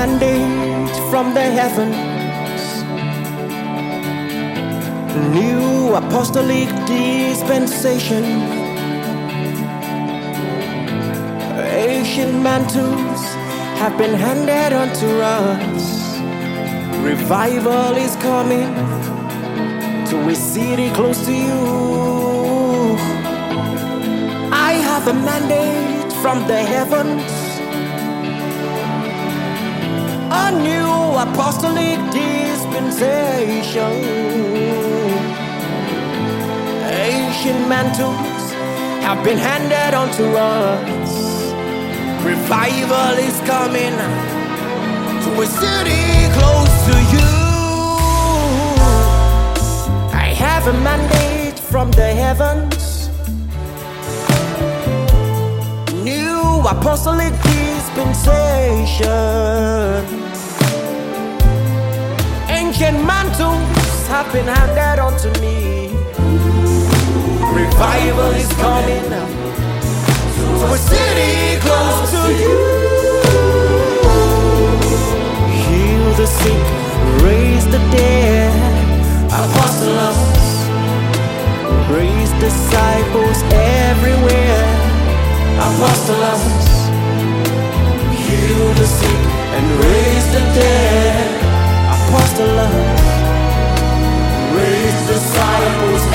mandate from the heavens, new apostolic dispensation. Ancient mantles have been handed unto us. Revival is coming to a city close to you. I have a mandate from the heavens, a new apostolic dispensation. Ancient mantles have been handed unto us. Revival is coming to a city close to you. I have a mandate from the heavens, new apostolic dispensation. Ancient mantles have been handed unto me. Revival is coming to a city close to you. Heal the sick, raise the dead, apostles, raise disciples everywhere. Apostles, heal the sick and raise the dead. Apostles, raise disciples